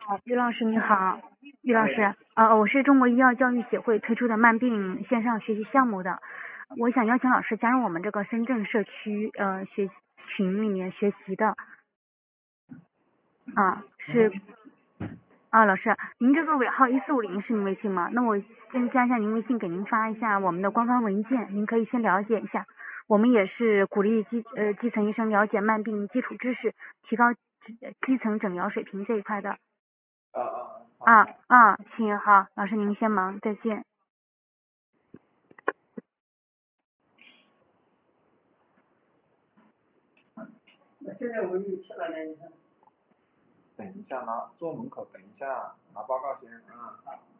于老师你好，于老师，我是中国医药教育协会推出的慢病线上学习项目的，我想邀请老师加入我们这个深圳社区学群里面学习的。是老师，您这个尾号1450是您微信吗？那我先加一下您微信，给您发一下我们的官方文件，您可以先了解一下。我们也是鼓励基层医生了解慢病基础知识，提高基层诊疗水平这一块的。行好，老师您先忙，再见。 现在我又去了呢，你看。等一下拿坐门口等一下拿报告先啊。